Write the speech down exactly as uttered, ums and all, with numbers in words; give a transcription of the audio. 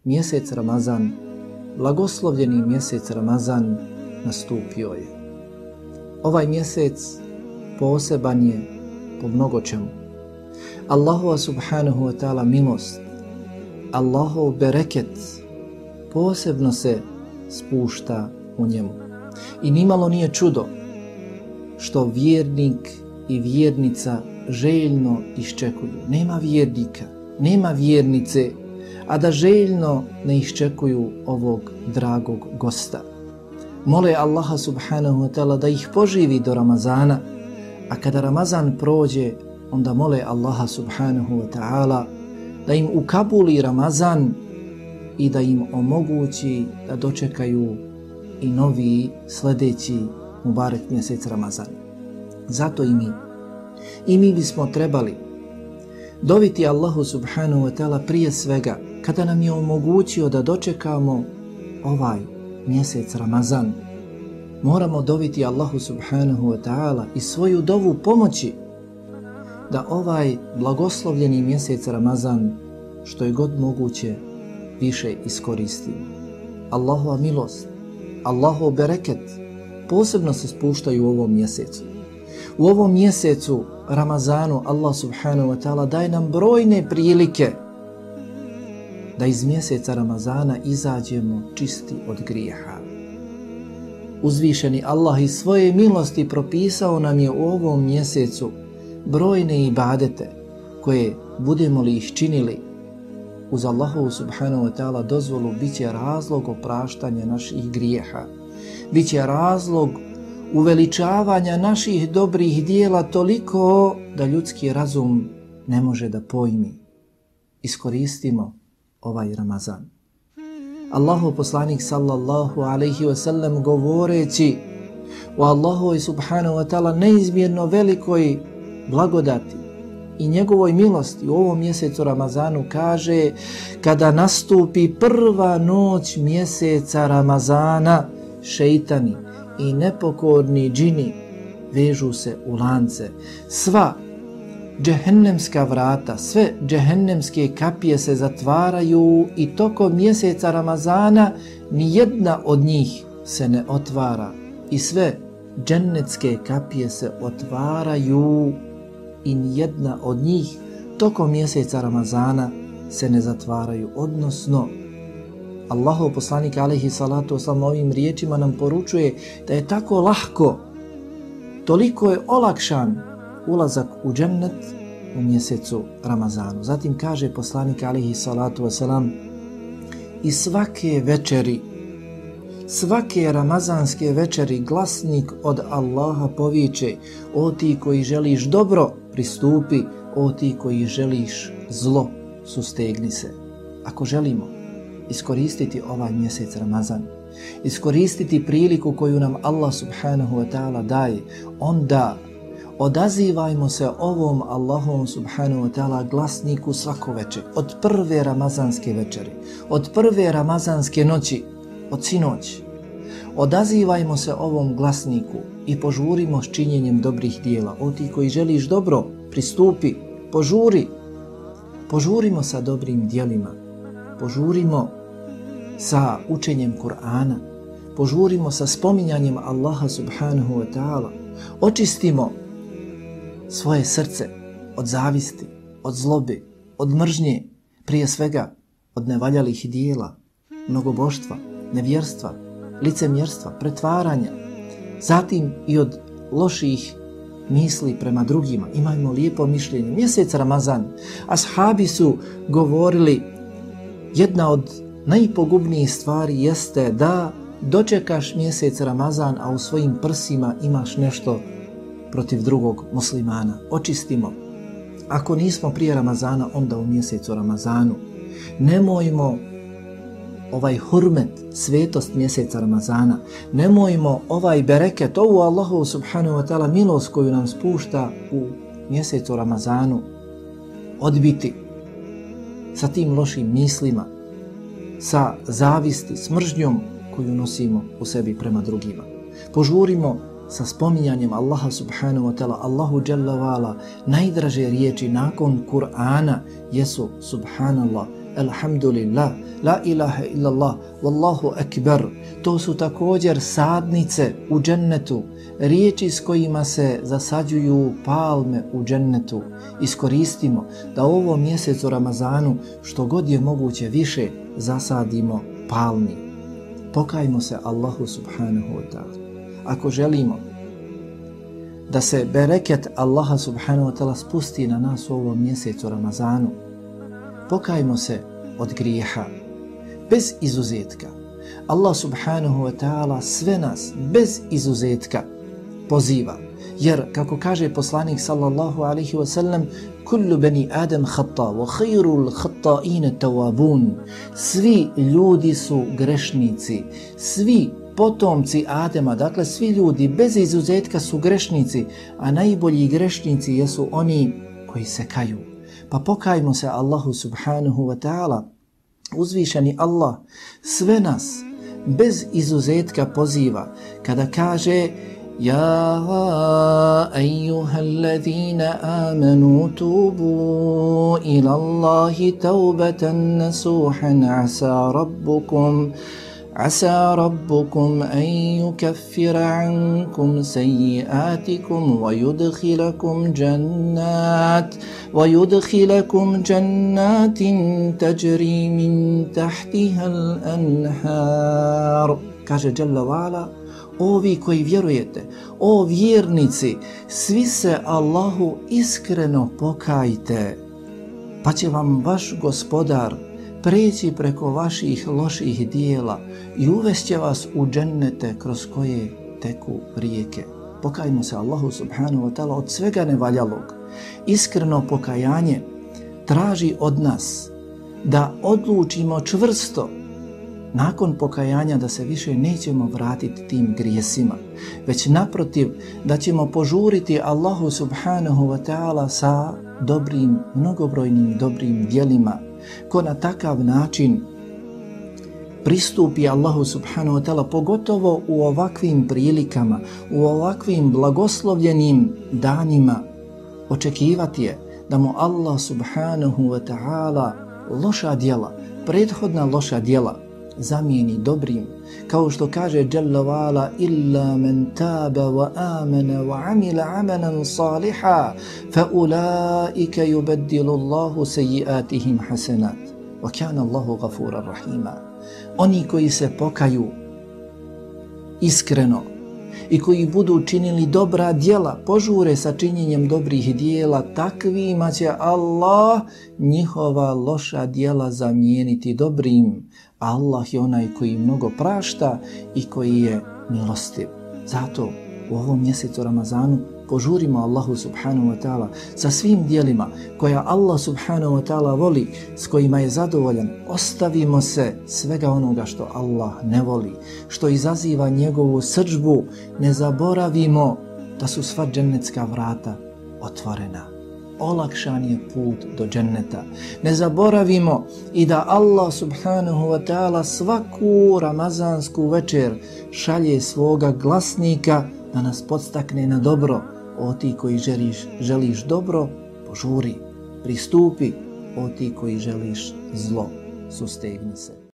mjesec Ramazan, blagoslovljeni mjesec Ramazan nastupio je. Ovaj mjesec poseban je po mnogo čemu. Allahova subhanahu wa ta'ala milost, Allahov bereket posebno se spušta u njemu. I nimalo nije čudo što vjernik i vjernica željno iščekuju. Nema vjernika, nema vjernice, a da željno ne iščekuju ovog dragog gosta. Mole Allaha subhanahu wa ta'ala da ih poživi do Ramazana, a kada Ramazan prođe, onda mole Allaha subhanahu wa ta'ala da im ukabuli Ramazan i da im omogući da dočekaju i novi sljedeći mubarek mjesec Ramazan. Zato i mi, i mi bismo trebali doviti Allahu subhanahu wa ta'ala prije svega kada nam je omogućio da dočekamo ovaj mjesec Ramazan. Moramo doviti Allahu subhanahu wa ta'ala i svoju dovu pomoći da ovaj blagoslovljeni mjesec Ramazan što je god moguće više iskoristimo. Allahova milost, Allahov bereket posebno se spuštaju u ovom mjesecu. U ovom mjesecu Ramazanu Allah subhanahu wa ta'ala daje nam brojne prilike da iz mjeseca Ramazana izađemo čisti od grijeha. Uzvišeni Allah iz svoje milosti propisao nam je u ovom mjesecu brojne ibadete koje budemo li ih činili uz Allahovu subhanahu wa ta'ala dozvolu bit će razlog opraštanja naših grijeha. Biće razlog uveličavanja naših dobrih dijela toliko da ljudski razum ne može da pojmi. Iskoristimo ovaj Ramazan. Allahov poslanik sallallahu alaihi wa sallam govoreći o Allahovoj subhanahu wa ta'ala neizmjerno velikoj blagodati i njegovoj milosti u ovom mjesecu Ramazanu kaže: kada nastupi prva noć mjeseca Ramazana, šeitani i nepokorni džini vežu se u lance. Sva džehennemska vrata, sve džehennemske kapije se zatvaraju i tokom mjeseca Ramazana nijedna od njih se ne otvara i sve džennetske kapije se otvaraju i nijedna od njih tokom mjeseca Ramazana se ne zatvaraju. Odnosno, Allahov poslanik alejhi salatu vesselam ovim riječima nam poručuje da je tako lahko, toliko je olakšan ulazak u džennet u mjesecu Ramazanu. Zatim kaže poslanik alejhi salatu vesselam: i svake večeri, svake ramazanske večeri glasnik od Allaha poviče: o ti koji želiš dobro, pristupi, o ti koji želiš zlo, sustegni se. Ako želimo iskoristiti ovaj mjesec Ramazan, iskoristiti priliku koju nam Allah subhanahu wa ta'ala daje, onda odazivajmo se ovom Allahom subhanahu wa ta'ala glasniku svako večer, od prve ramazanske večeri, od prve ramazanske noći, od sinoć. Odazivajmo se ovom glasniku i požurimo s činjenjem dobrih dijela. O ti koji želiš dobro, pristupi, požuri. Požurimo sa dobrim dijelima, požurimo sa učenjem Kur'ana, požurimo sa spominjanjem Allaha subhanahu wa ta'ala. Očistimo svoje srce od zavisti, od zlobe, od mržnje, prije svega od nevaljalih dijela, mnogoboštva, nevjerstva, licemjerstva, pretvaranja, zatim i od loših misli prema drugima. Imajmo lijepo mišljenje. Mjesec Ramazan, ashabi su govorili, jedna od najpogubnijih stvari jeste da dočekaš mjesec Ramazan, a u svojim prsima imaš nešto protiv drugog muslimana. Očistimo. Ako nismo prije Ramazana, onda u mjesecu Ramazanu. Nemojmo ovaj hurmet, svetost mjeseca Ramazana, nemojmo ovaj bereket, ovu Allahu subhanahu wa ta'ala milost koju nam spušta u mjesecu Ramazanu odbiti sa tim lošim mislima, sa zavisti, s mržnjom koju nosimo u sebi prema drugima. Požurimo sa spominjanjem Allaha subhanahu wa ta'ala. Allahu jalla vala najdraže riječi nakon Kur'ana jesu subhanallah, alhamdulillah, la ilaha illallah, wallahu akbar. To su također sadnice u džennetu, riječi s kojima se zasađuju palme u džennetu. Iskoristimo da u ovom mjesecu Ramazanu što god je moguće više zasadimo palmi. Pokajmo se Allahu subhanahu wa ta'ala. Ako želimo da se bereket Allaha subhanahu wa ta'ala spusti na nas u ovom mjesecu Ramazanu, pokajmo se od grijeha, bez izuzetka. Allah subhanahu wa ta'ala sve nas, bez izuzetka, poziva. Jer, kako kaže poslanik sallallahu alaihi wa sallam, kullu bani Adam khata, wa khairul khata'ine tawabun. Svi ljudi su grešnici, svi potomci Adema, dakle svi ljudi bez izuzetka su grešnici, a najbolji grešnici jesu oni koji se kaju. Pa pokajmo se Allahu subhanahu wa ta'ala. Uzvišeni Allah sve nas bez izuzetka poziva kada kaže: Ja ejuhallazina amanu tubu ila Allahi taubatan nasuhan asa rabbukum عسى ربكم أن يكفر عنكم سيئاتكم ويدخلكم جنات ويدخلكم جنات تجري من تحتها الأنهار. Kaže Jalla wa'ala: ovi koji vjerujete, o vjernici, svi se Allahu iskreno pokajte, pa će vam vaš gospodar preći preko vaših loših dijela i uvešće vas u džennete kroz koje teku rijeke. Pokajmo se Allahu subhanahu wa ta'ala od svega nevaljalog. Iskreno pokajanje traži od nas da odlučimo čvrsto nakon pokajanja da se više nećemo vratiti tim grijesima, već naprotiv da ćemo požuriti Allahu subhanahu wa ta'ala sa dobrim, mnogobrojnim dobrim djelima. Ko na takav način pristupi Allahu subhanahu wa ta'ala, pogotovo u ovakvim prilikama, u ovakvim blagoslovljenim danima, očekivati je da mu Allah subhanahu wa ta'ala loša djela, prethodna loša djela zamijeni dobrim, kao što kaže Jalla wa'ala: illa man taba wa amana wa amila amalan saliha fa ulaika yubaddilu Allahu sayyi'atihim hasanat wa kana Allahu ghafuran rahima. Oni koji se pokaju iskreno i koji budu činili dobra djela, požure sa činjenjem dobrih djela, takvima će Allah njihova loša djela zamijeniti dobrim. Allah je onaj koji mnogo prašta i koji je milostiv. Zato u ovom mjesecu Ramazanu požurimo Allahu subhanahu wa ta'ala sa svim djelima koja Allah subhanahu wa ta'ala voli, s kojima je zadovoljan. Ostavimo se svega onoga što Allah ne voli, što izaziva njegovu srdžbu. Ne zaboravimo da su sva džennetska vrata otvorena. Olakšan je put do dženneta. Ne zaboravimo i da Allah subhanahu wa ta'ala svaku ramazansku večer šalje svoga glasnika da nas podstakne na dobro. O ti koji želiš, želiš dobro, požuri, pristupi. O ti koji želiš zlo, sustegni se.